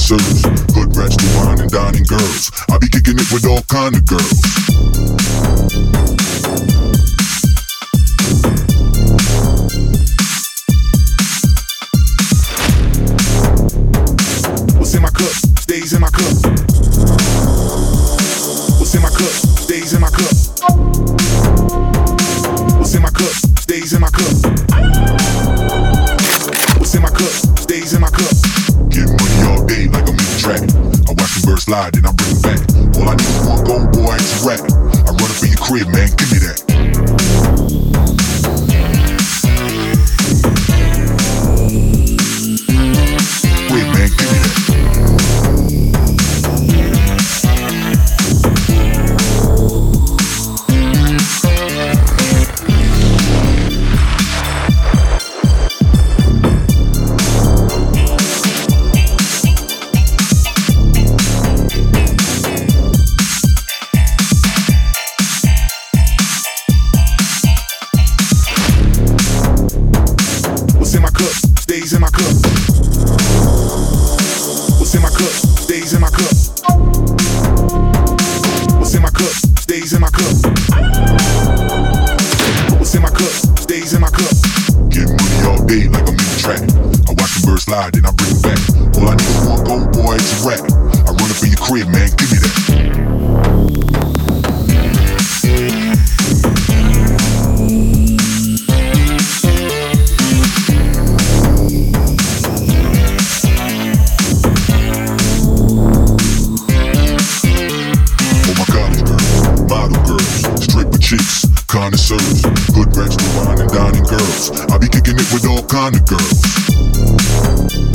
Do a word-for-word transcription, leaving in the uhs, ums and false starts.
connoisseurs, good rats to wine and dining girls. I be kicking it with all kind of girls. What's in my cup stays in my cup. What's in my cup stays in my cup. What's in my cup stays in my cup. What's in my cup stays in my cup. Get money all day like I'm in the trap. I watch the birds slide and I bring it back. All I need is one gold boy, it's a rap. I run up in your crib, man, give me that. Wait, man, give me that. What's in my cup stays in my cup. What's in my cup stays in my cup. What's in my cup stays in my cup. What's in my cup stays in my cup. Get money all day like I'm in the trap. I watch the birds slide and I bring it back. All I need is one gold boy, it's a rap. I run up in your crib, man, give me that. Chicks, connoisseurs, good rats to wine and dining girls. I be kicking it with all kind of girls.